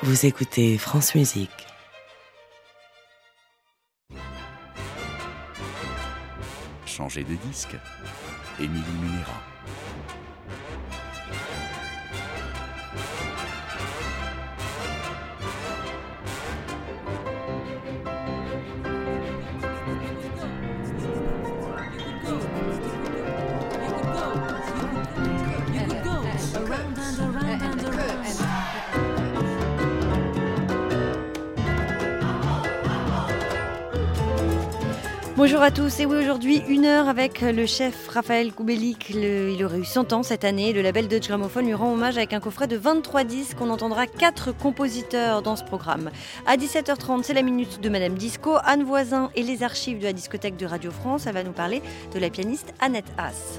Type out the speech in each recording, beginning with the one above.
Vous écoutez France Musique. Changer de disque, Émilie Munera. Bonjour à tous, et oui, aujourd'hui 1 heure avec le chef Raphaël Kubelik. Il aurait eu 100 ans cette année. Le label Deutsche Grammophon lui rend hommage avec un coffret de 23 disques. On entendra 4 compositeurs dans ce programme. À 17h30, c'est la minute de Madame Disco. Anne Voisin et les archives de la discothèque de Radio France. Elle va nous parler de la pianiste Annette Haas.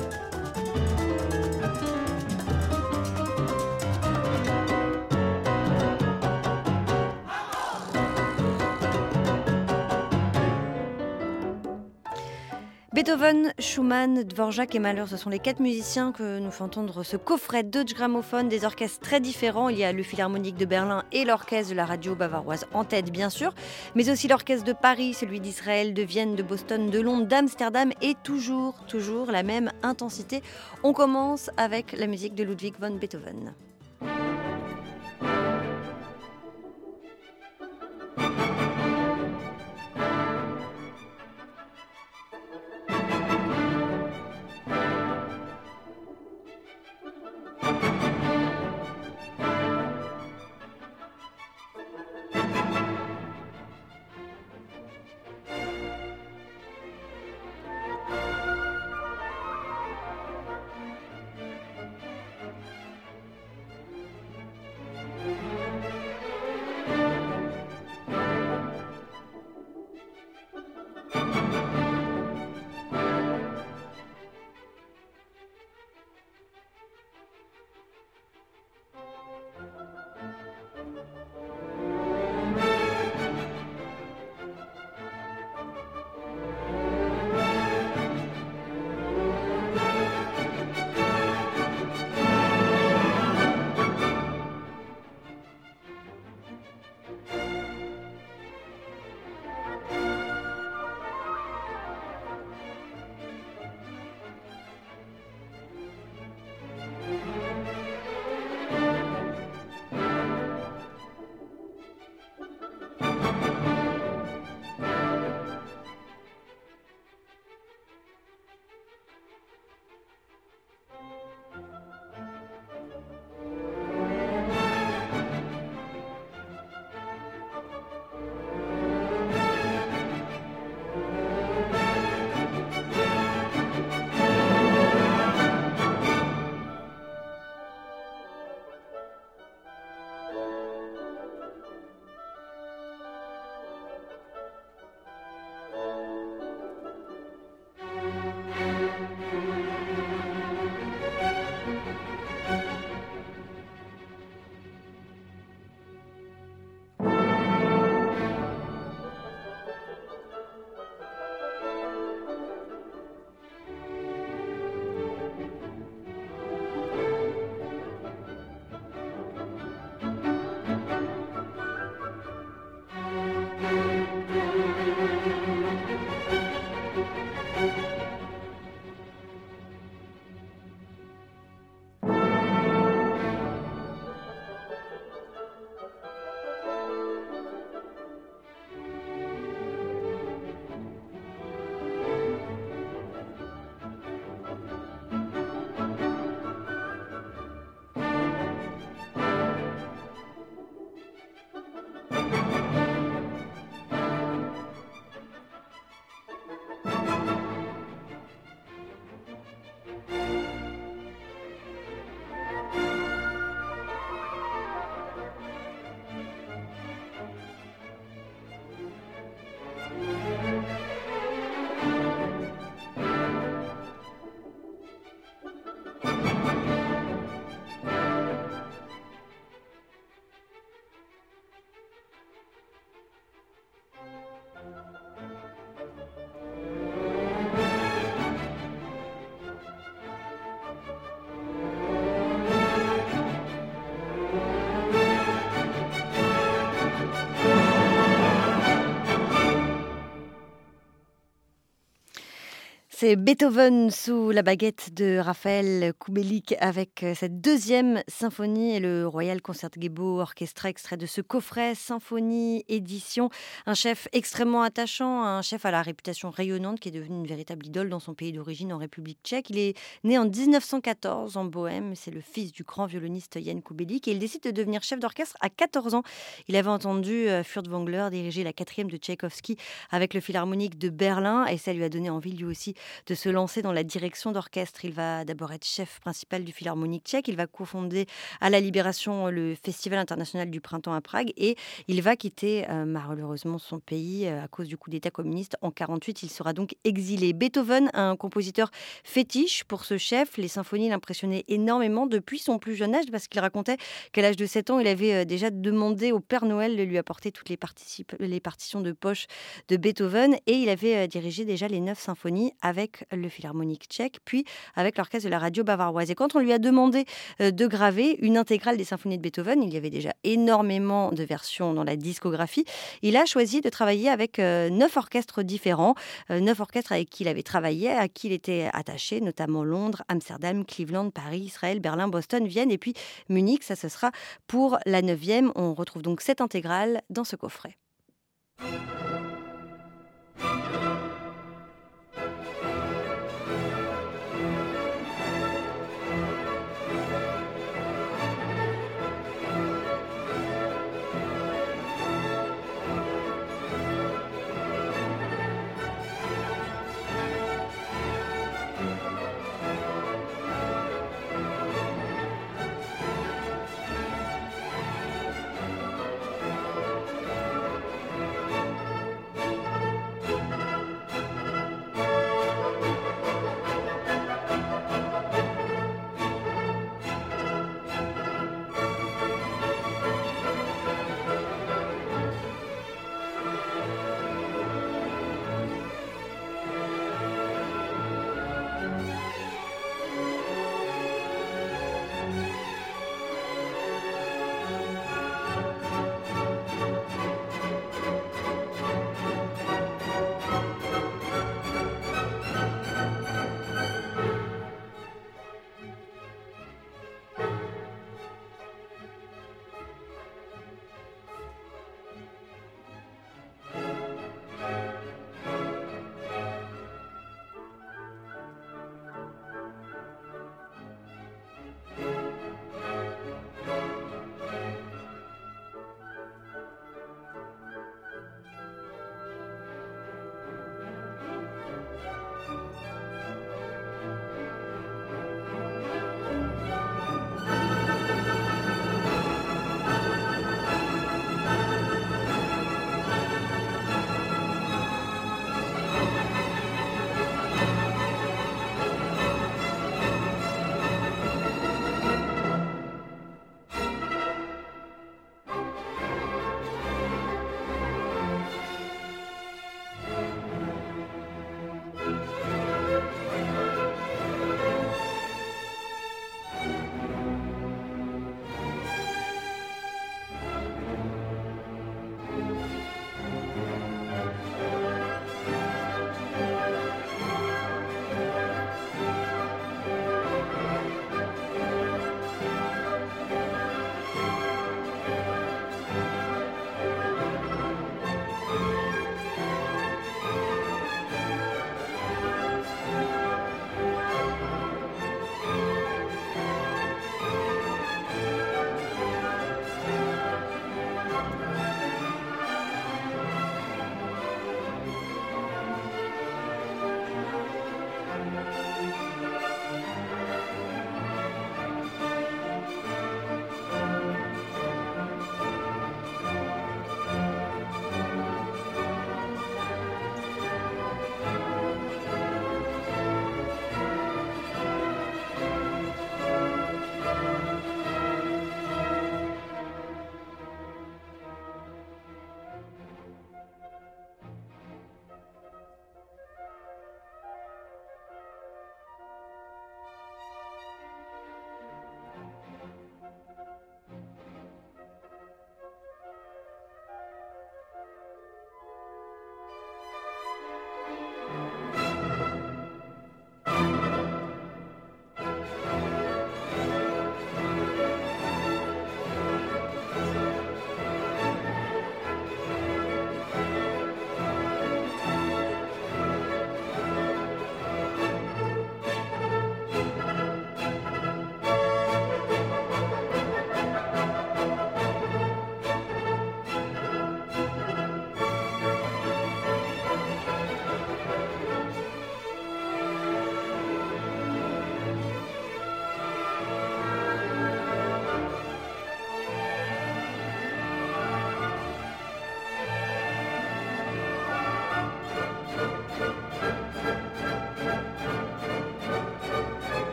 Beethoven, Schumann, Dvorak et Mahler, ce sont les 4 musiciens que nous fait entendre ce coffret Deutsche Grammophon, des orchestres très différents. Il y a le Philharmonique de Berlin et l'orchestre de la radio bavaroise en tête, bien sûr, mais aussi l'orchestre de Paris, celui d'Israël, de Vienne, de Boston, de Londres, d'Amsterdam, et toujours la même intensité. On commence avec la musique de Ludwig van Beethoven. C'était Beethoven sous la baguette de Raphaël Kubelik avec cette deuxième symphonie et le Royal Concertgebouw Orchestra, extrait de ce coffret Symphonie édition. Un chef extrêmement attachant, un chef à la réputation rayonnante qui est devenu une véritable idole dans son pays d'origine en République tchèque. Il est né en 1914 en Bohême, c'est le fils du grand violoniste Jan Kubelik et il décide de devenir chef d'orchestre à 14 ans. Il avait entendu Furtwängler diriger la 4e de Tchaïkovski avec le Philharmonique de Berlin et ça lui a donné envie lui aussi de se lancer dans la direction d'orchestre. Il va d'abord être chef principal du Philharmonique tchèque, il va cofonder à la Libération le Festival international du printemps à Prague et il va quitter malheureusement son pays à cause du coup d'État communiste en 1948. Il sera donc exilé. Beethoven, un compositeur fétiche pour ce chef, les symphonies l'impressionnaient énormément depuis son plus jeune âge parce qu'il racontait qu'à l'âge de 7 ans, il avait déjà demandé au Père Noël de lui apporter toutes les partitions de poche de Beethoven et il avait dirigé déjà les 9 symphonies avec le Philharmonique tchèque, puis avec l'orchestre de la radio bavaroise. Et quand on lui a demandé de graver une intégrale des symphonies de Beethoven, il y avait déjà énormément de versions dans la discographie, il a choisi de travailler avec 9 orchestres différents, 9 orchestres avec qui il avait travaillé, à qui il était attaché, notamment Londres, Amsterdam, Cleveland, Paris, Israël, Berlin, Boston, Vienne et puis Munich. Ça, ce sera pour la 9e. On retrouve donc cette intégrale dans ce coffret.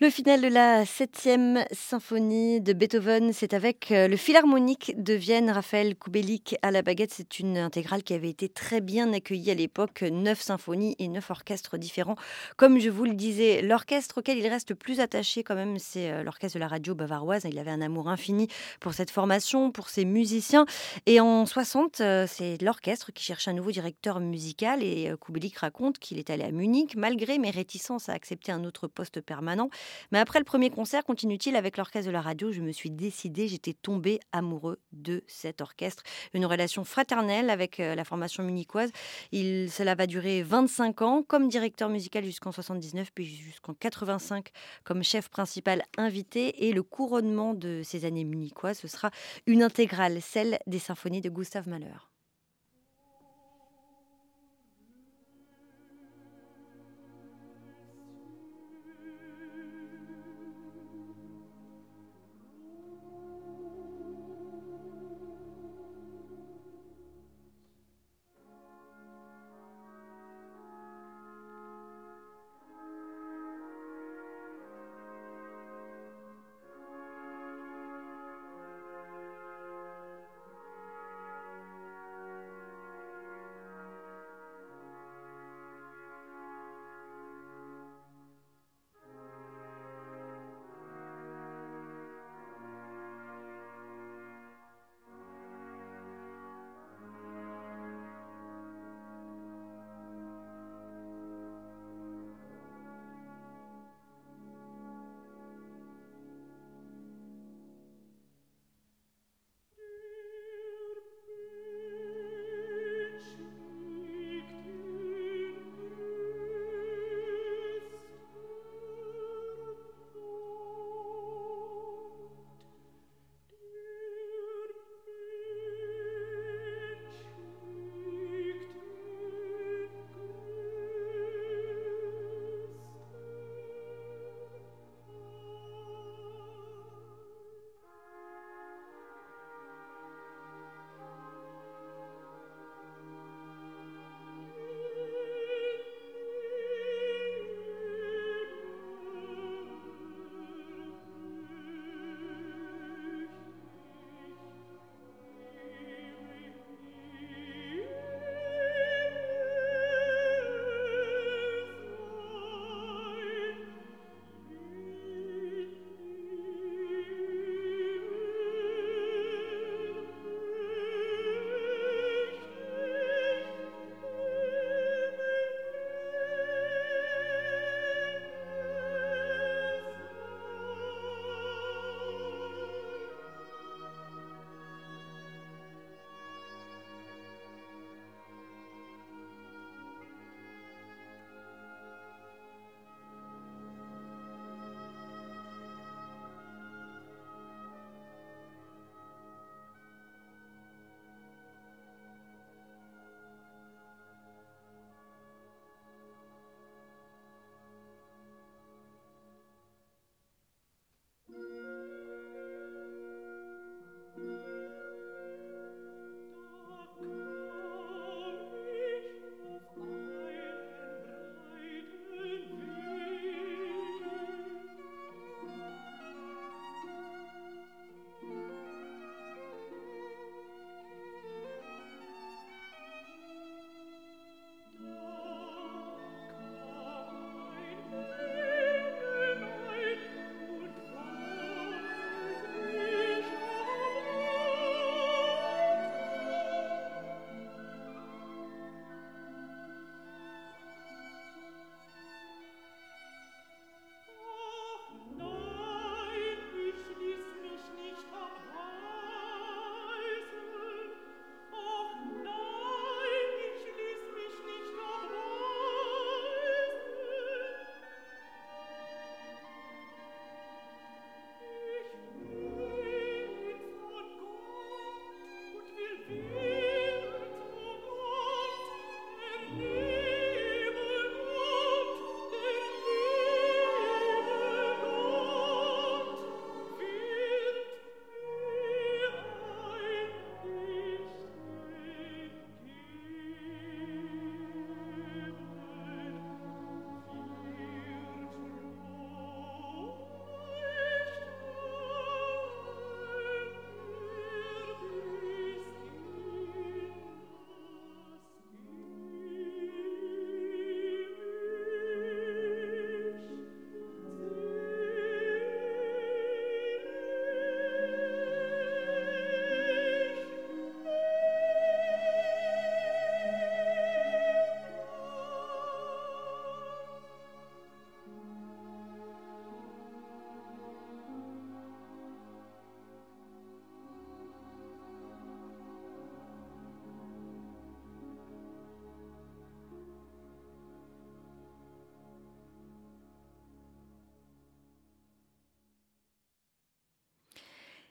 Le final de la 7e symphonie de Beethoven, c'est avec le Philharmonique de Vienne, Raphaël Kubelik à la baguette. C'est une intégrale qui avait été très bien accueillie à l'époque. 9 symphonies et 9 orchestres différents. Comme je vous le disais, l'orchestre auquel il reste le plus attaché quand même, c'est l'orchestre de la radio bavaroise. Il avait un amour infini pour cette formation, pour ses musiciens. Et en 60, c'est l'orchestre qui cherche un nouveau directeur musical. Et Kubelik raconte qu'il est allé à Munich, malgré mes réticences à accepter un autre poste permanent. Mais après le premier concert, continue-t-il, avec l'orchestre de la radio, je me suis décidée, j'étais tombée amoureux de cet orchestre. Une relation fraternelle avec la formation munichoise. Cela va durer 25 ans comme directeur musical jusqu'en 79, puis jusqu'en 85 comme chef principal invité. Et le couronnement de ces années munichoises, ce sera une intégrale, celle des symphonies de Gustav Mahler.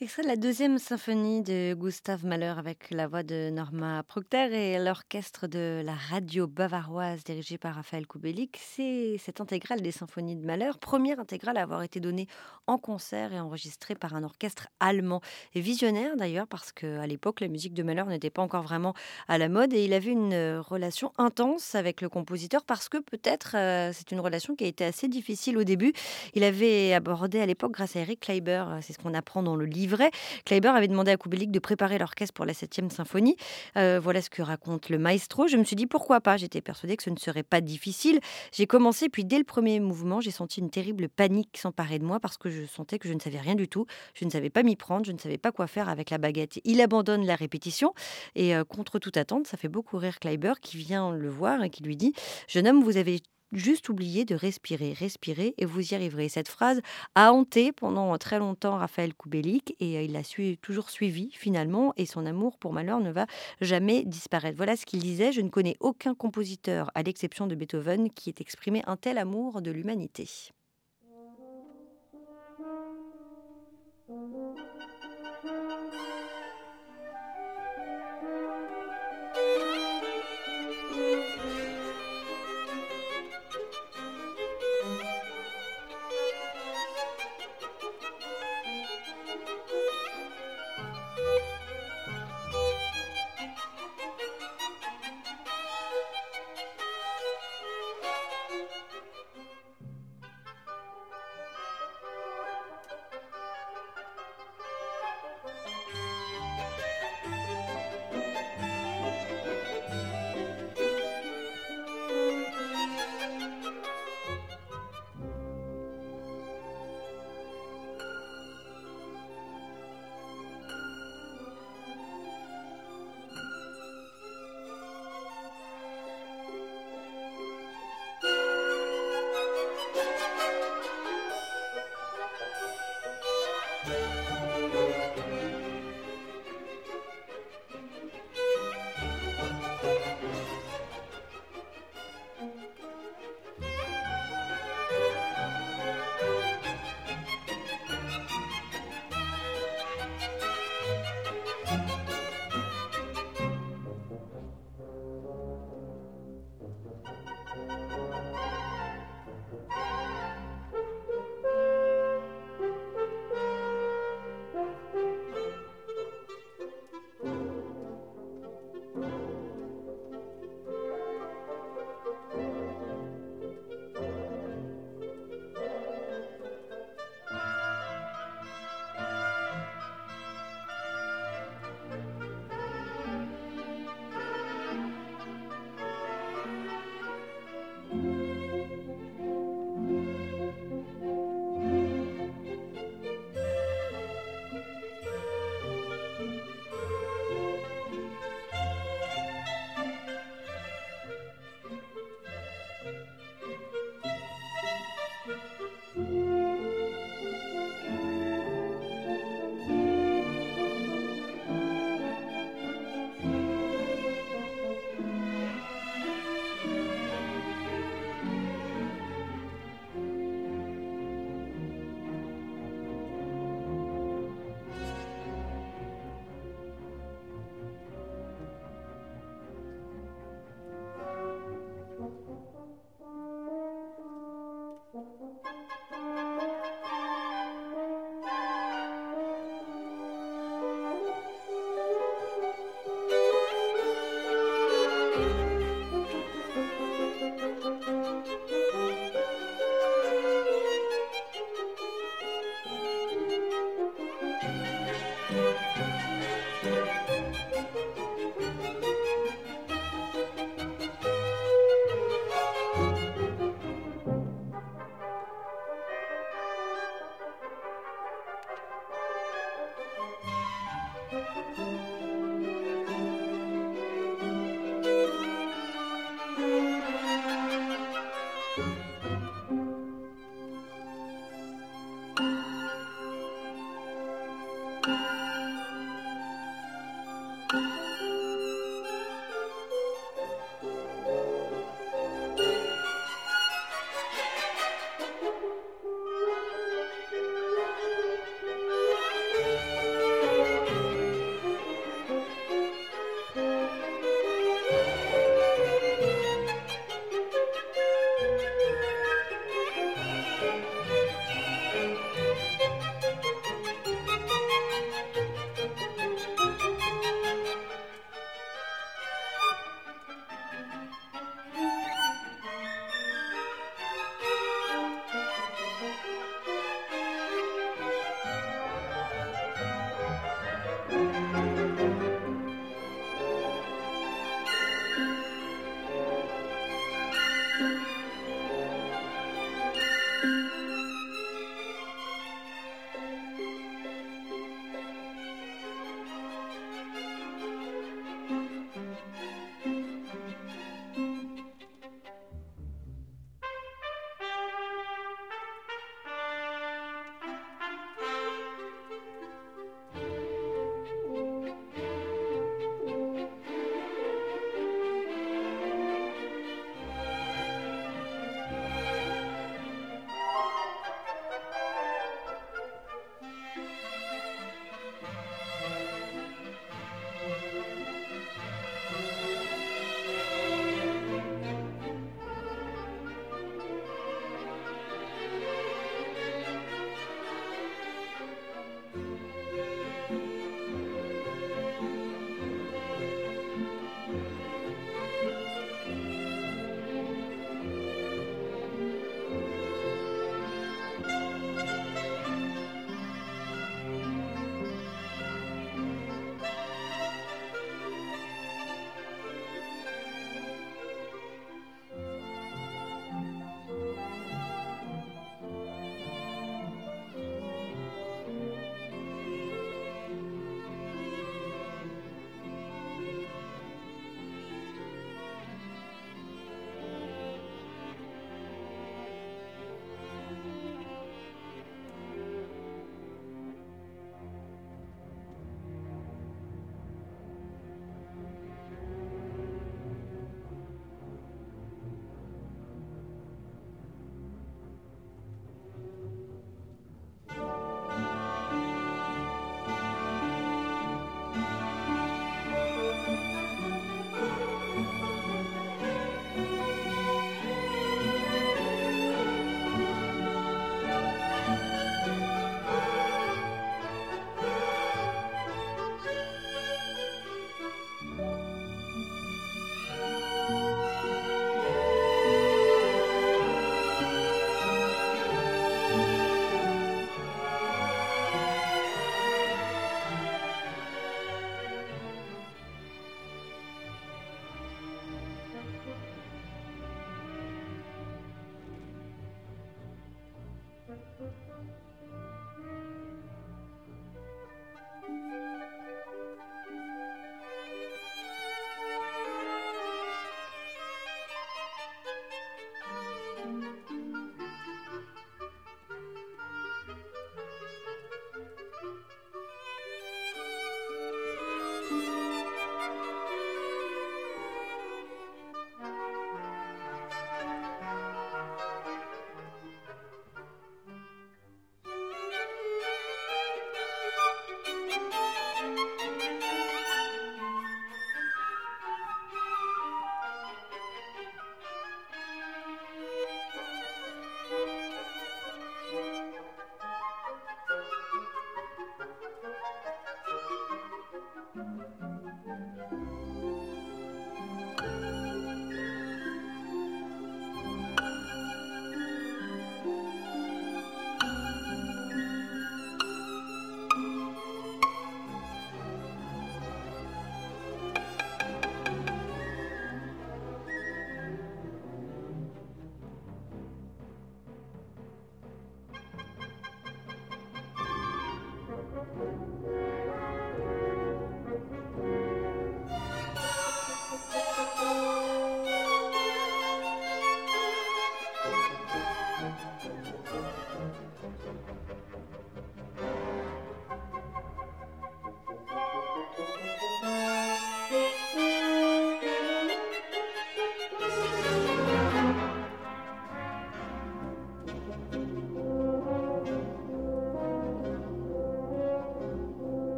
Extrait de la deuxième symphonie de Gustave Mahler avec la voix de Norma Procter et l'orchestre de la radio bavaroise dirigé par Raphaël Kubelik. C'est cette intégrale des symphonies de Mahler, première intégrale à avoir été donnée en concert et enregistrée par un orchestre allemand. Et visionnaire d'ailleurs parce qu'à l'époque la musique de Mahler n'était pas encore vraiment à la mode et il avait une relation intense avec le compositeur parce que peut-être c'est une relation qui a été assez difficile au début. Il avait abordé à l'époque grâce à Eric Kleiber, c'est ce qu'on apprend dans le livret. Kleiber avait demandé à Kubelik de préparer l'orchestre pour la 7e symphonie. Voilà ce que raconte le maestro. Je me suis dit pourquoi pas, j'étais persuadée que ce ne serait pas difficile. J'ai commencé, puis dès le premier mouvement, j'ai senti une terrible panique s'emparer de moi parce que je sentais que je ne savais rien du tout. Je ne savais pas m'y prendre, je ne savais pas quoi faire avec la baguette. Il abandonne la répétition et contre toute attente, ça fait beaucoup rire Kleiber qui vient le voir et qui lui dit « Jeune homme, vous avez juste oublié de respirer, respirez et vous y arriverez. » Cette phrase a hanté pendant très longtemps Raphaël Kubelik et il l'a toujours suivi finalement et son amour pour Mahler ne va jamais disparaître. Voilà ce qu'il disait, je ne connais aucun compositeur à l'exception de Beethoven qui ait exprimé un tel amour de l'humanité.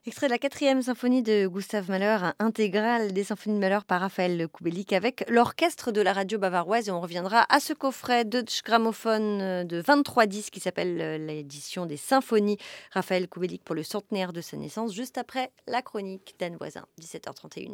Extrait de la 4e symphonie de Gustave Mahler, intégrale des symphonies de Mahler par Raphaël Kubelik avec l'orchestre de la radio bavaroise. Et on reviendra à ce coffret Deutsche Grammophon de 23 disques qui s'appelle l'édition des symphonies Raphaël Kubelik pour le centenaire de sa naissance, juste après la chronique d'Anne Voisin, 17h31.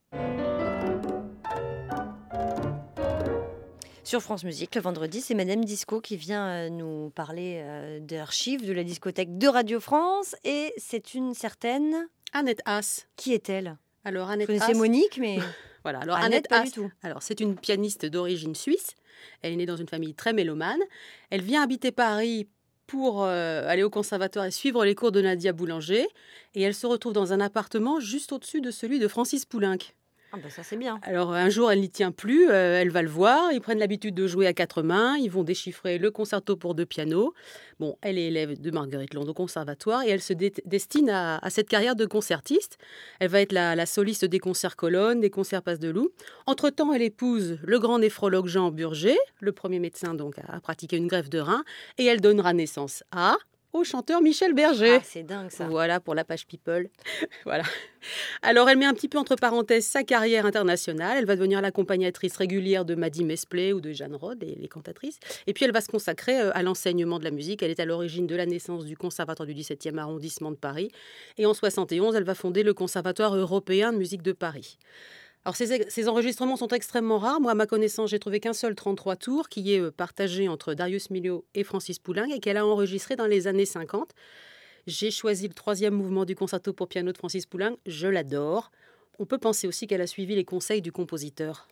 Sur France Musique, le vendredi, c'est Madame Disco qui vient nous parler d'archives de la discothèque de Radio France. Et c'est une certaine... Annette Haas. Qui est-elle? Alors, Je Annette connaissais Haas. Monique, mais Voilà, alors Annette, Annette pas Haas. du tout. Alors, c'est une pianiste d'origine suisse. Elle est née dans une famille très mélomane. Elle vient habiter Paris pour aller au conservatoire et suivre les cours de Nadia Boulanger. Et elle se retrouve dans un appartement juste au-dessus de celui de Francis Poulenc. Ah bah ça c'est bien. Alors un jour, elle n'y tient plus, elle va le voir, ils prennent l'habitude de jouer à 4 mains, ils vont déchiffrer le concerto pour 2 pianos. Bon, elle est élève de Marguerite Long au conservatoire et elle se destine à cette carrière de concertiste. Elle va être la soliste des concerts colonnes, des concerts Passe de Loup. Entre-temps, elle épouse le grand néphrologue Jean Burger, le premier médecin donc à pratiquer une greffe de rein, et elle donnera naissance au chanteur Michel Berger. Ah, c'est dingue ça. Voilà pour la page People. Voilà. Alors, elle met un petit peu entre parenthèses sa carrière internationale. Elle va devenir l'accompagnatrice régulière de Maddy Mesplay ou de Jeanne Rode, les cantatrices. Et puis, elle va se consacrer à l'enseignement de la musique. Elle est à l'origine de la naissance du Conservatoire du 17e arrondissement de Paris. Et en 1971, elle va fonder le Conservatoire européen de musique de Paris. Alors, ces enregistrements sont extrêmement rares. Moi, à ma connaissance, j'ai trouvé qu'un seul 33 tours qui est partagé entre Darius Milhaud et Francis Poulenc et qu'elle a enregistré dans les années 50. J'ai choisi le 3e mouvement du concerto pour piano de Francis Poulenc. Je l'adore. On peut penser aussi qu'elle a suivi les conseils du compositeur.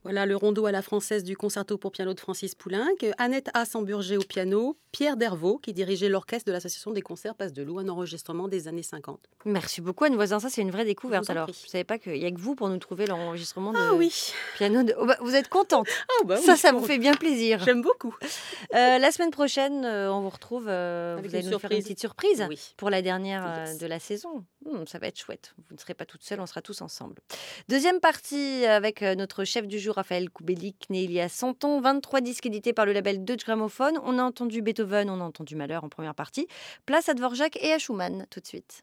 Voilà, le rondo à la française du concerto pour piano de Francis Poulenc, Annette Assemburger au piano, Pierre Dervaux qui dirigeait l'orchestre de l'Association des concerts Passe de Loup, un enregistrement des années 50. Merci beaucoup Anne Voisin, ça c'est une vraie découverte. Je vous en Alors, prie. je ne savais pas qu'il n'y a que vous pour nous trouver l'enregistrement Ah de oui, piano. Oh, bah, vous êtes contente. oui, Ça vous fait bien plaisir. J'aime beaucoup. La semaine prochaine, on vous retrouve. Avec Vous allez une nous faire une surprise. petite surprise Oui. pour la dernière Yes. de la saison. Ça va être chouette. Vous ne serez pas toute seule, on sera tous ensemble. Deuxième partie avec notre chef du jour, Raphaël Koubélik, né il y a 100 ans, 23 disques édités par le label Deutsche Grammophon. On a entendu Beethoven, on a entendu Mahler en première partie. Place à Dvorak et à Schumann tout de suite.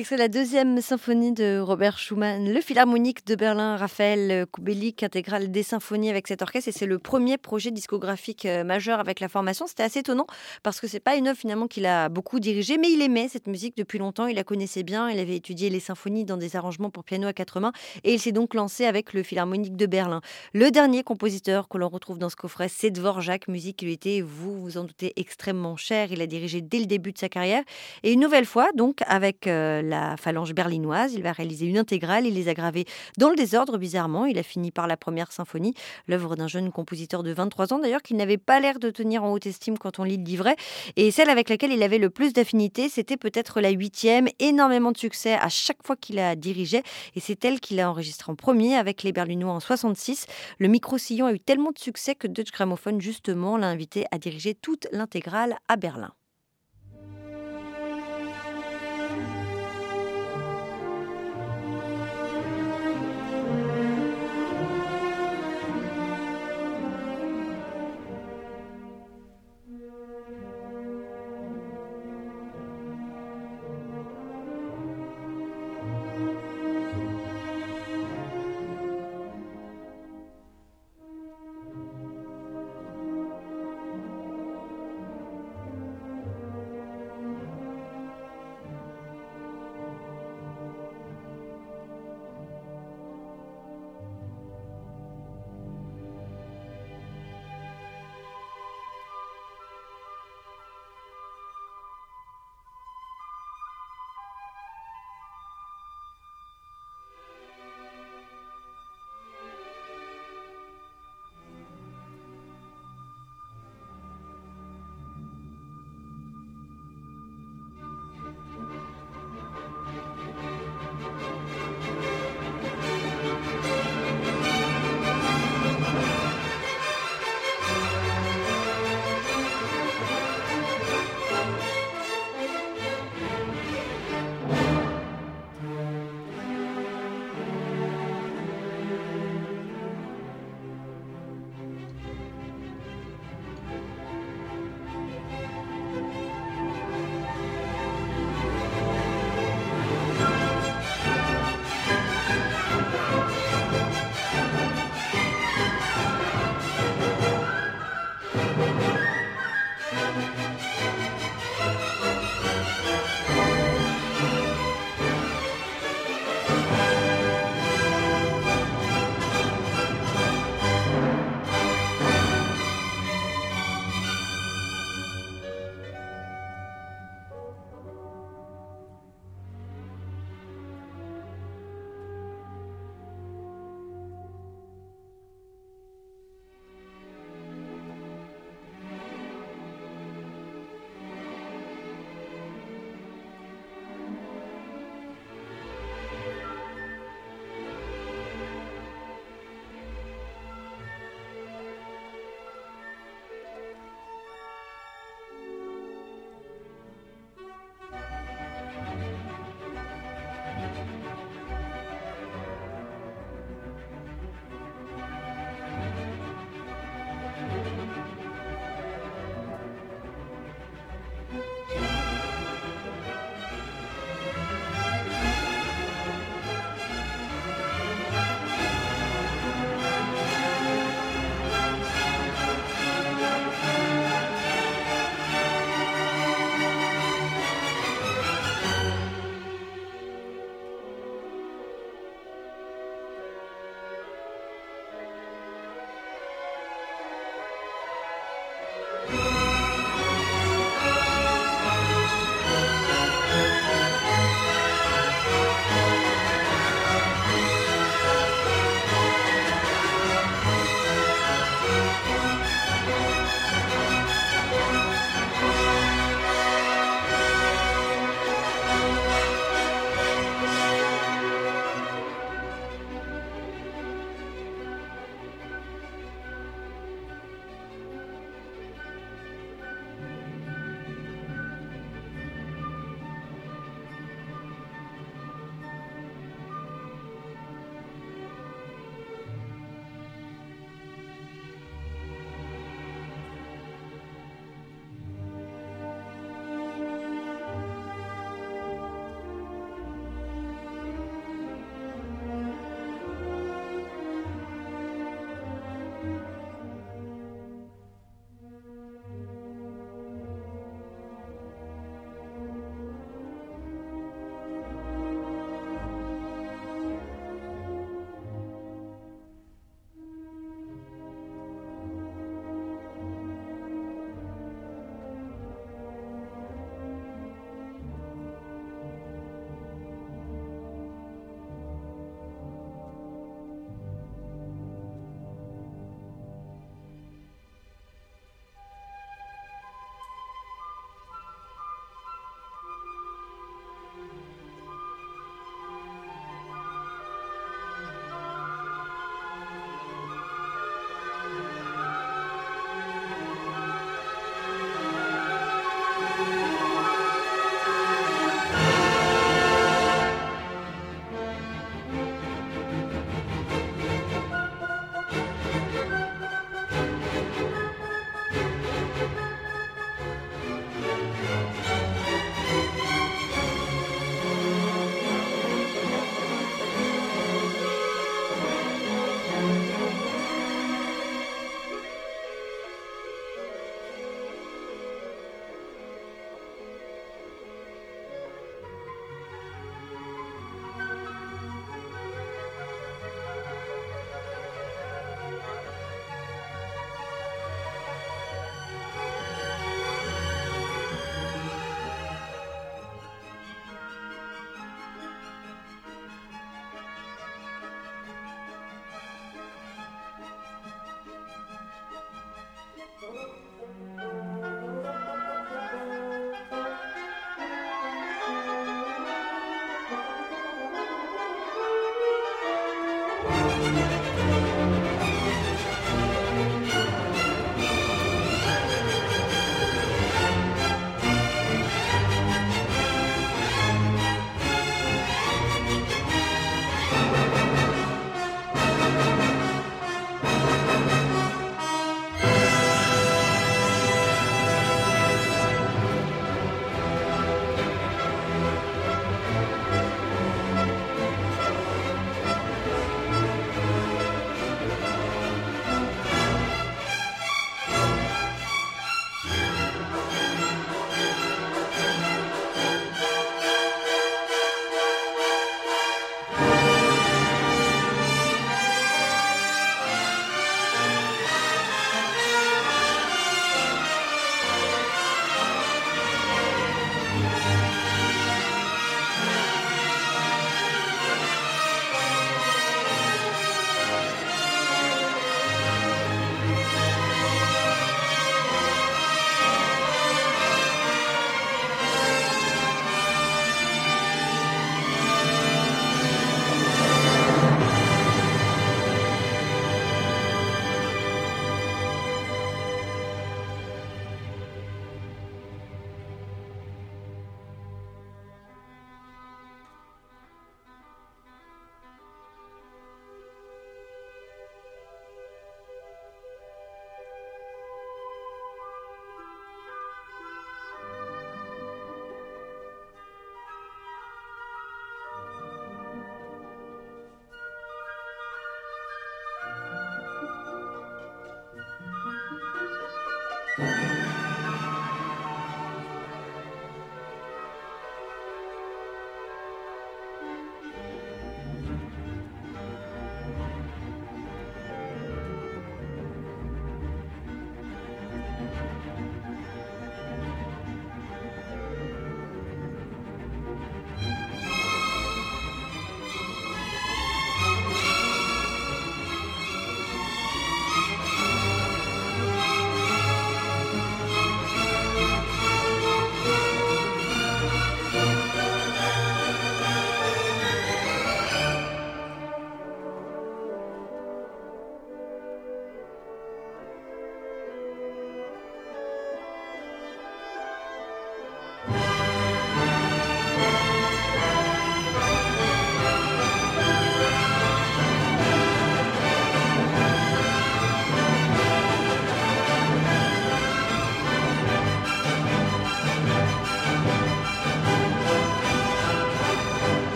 C'est la deuxième symphonie de Robert Schumann, le Philharmonique de Berlin, Raphaël Kubelik, intégrale des symphonies avec cet orchestre. Et c'est le premier projet discographique majeur avec la formation. C'était assez étonnant parce que c'est pas une œuvre finalement qu'il a beaucoup dirigée, mais il aimait cette musique depuis longtemps. Il la connaissait bien. Il avait étudié les symphonies dans des arrangements pour piano à quatre mains et il s'est donc lancé avec le Philharmonique de Berlin. Le dernier compositeur que l'on retrouve dans ce coffret, c'est Dvorak, musique qui lui était, vous vous en doutez, extrêmement chère. Il a dirigé dès le début de sa carrière. Et une nouvelle fois, donc, avec la phalange berlinoise, il va réaliser une intégrale. Il les a gravées dans le désordre, bizarrement. Il a fini par la première symphonie, l'œuvre d'un jeune compositeur de 23 ans, d'ailleurs, qui n'avait pas l'air de tenir en haute estime quand on lit le livret. Et celle avec laquelle il avait le plus d'affinité, c'était peut-être la 8e. Énormément de succès à chaque fois qu'il la dirigeait. Et c'est elle qu'il a enregistrée en premier avec les Berlinois en 66. Le micro-sillon a eu tellement de succès que Deutsche Grammophon, justement, l'a invité à diriger toute l'intégrale à Berlin.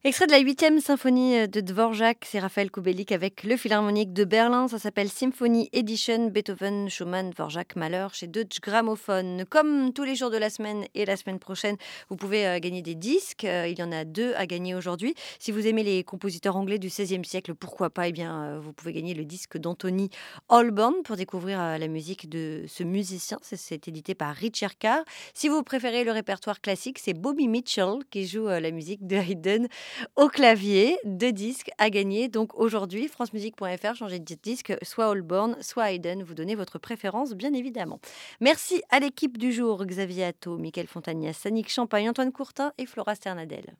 Extrait de la 8e symphonie de Dvorak, c'est Raphaël Kubelik avec le Philharmonique de Berlin. Ça s'appelle Symphony Edition, Beethoven, Schumann, Dvorak, Mahler chez Deutsche Grammophon. Comme tous les jours de la semaine et la semaine prochaine, vous pouvez gagner des disques. Il y en a 2 à gagner aujourd'hui. Si vous aimez les compositeurs anglais du XVIe siècle, pourquoi pas, vous pouvez gagner le disque d'Anthony Holborn pour découvrir la musique de ce musicien. C'est édité par Richard Carr. Si vous préférez le répertoire classique, c'est Bobby Mitchell qui joue la musique de Haydn au clavier. 2 disques à gagner. Donc aujourd'hui, francemusique.fr, changez de disque, soit Holborn, soit Haydn. Vous donnez votre préférence, bien évidemment. Merci à l'équipe du jour, Xavier Atto, Mickaël Fontagnas, Annick Champagne, Antoine Courtin et Flora Sternadel.